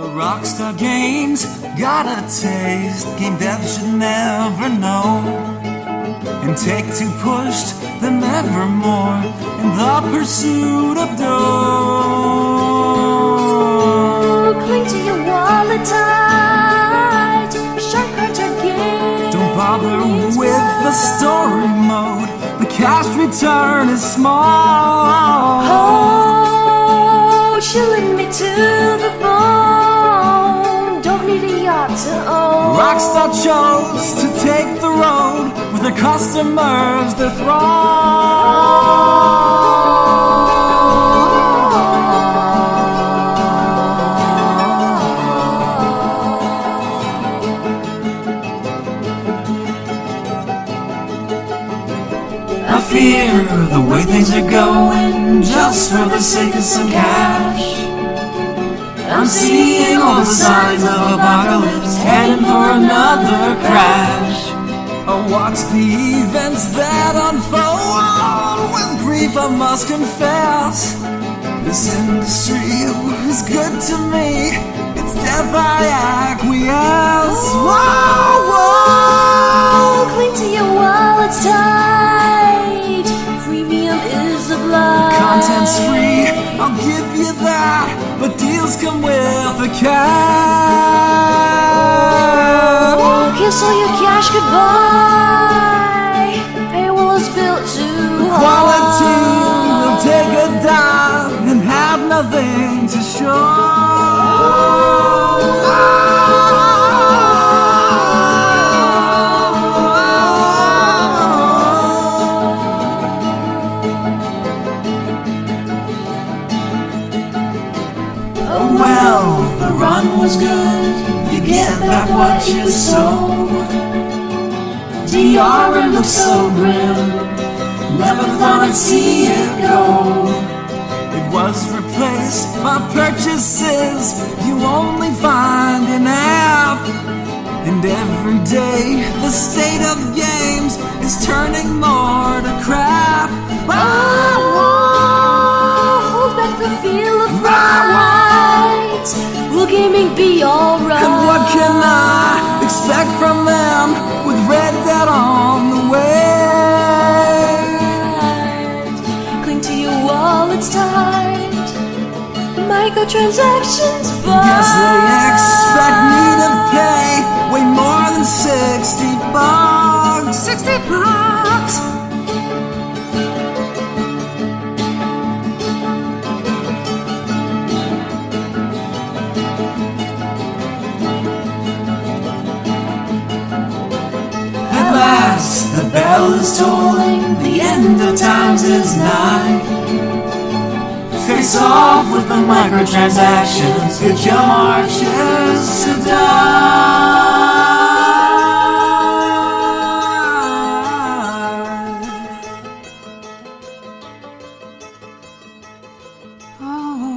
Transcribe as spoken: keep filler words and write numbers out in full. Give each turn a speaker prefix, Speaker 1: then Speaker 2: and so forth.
Speaker 1: Rockstar Games got a taste game devs should never know, and Take-Two pushed them ever more in the pursuit of dough.
Speaker 2: Cling to your wallet tight, Shark Carter Games.
Speaker 1: Don't bother with the story mode, the cash return is small.
Speaker 2: Oh, chilling me to the bone. Don't need a yacht to own.
Speaker 1: Rockstar chose to take the road with their customers, their I fear the way things are going, just for the sake of some cash. I'm seeing all the signs of apocalypse, heading for another crash. I watch the events that unfold with grief, I must confess. This industry was good to me, it's death I acquiesce. Whoa, whoa.
Speaker 2: Cling to your wallet's tight, premium is a blight.
Speaker 1: Content's free, I'll give you that, but deals come with a cap.
Speaker 2: Kiss all your cash goodbye, payroll is built to
Speaker 1: Quality will take a dive and have nothing to show. Oh well, the run was good, you get back what you sowed. D R M looks so grim, never thought I'd see it go. It was replaced by purchases you only find in app. And every day the state of games is turning more to crap.
Speaker 2: Oh, hold back the feel of right. Will gaming be alright?
Speaker 1: And what can I expect from them with Red Dead on the way?
Speaker 2: Cling to your wallet's tight, microtransactions but
Speaker 1: Guess they expect me to pay way more than sixty bucks. Sixty bucks. The bell is tolling, the end of times is nigh. Face off with the microtransactions, get your marches to die. Oh.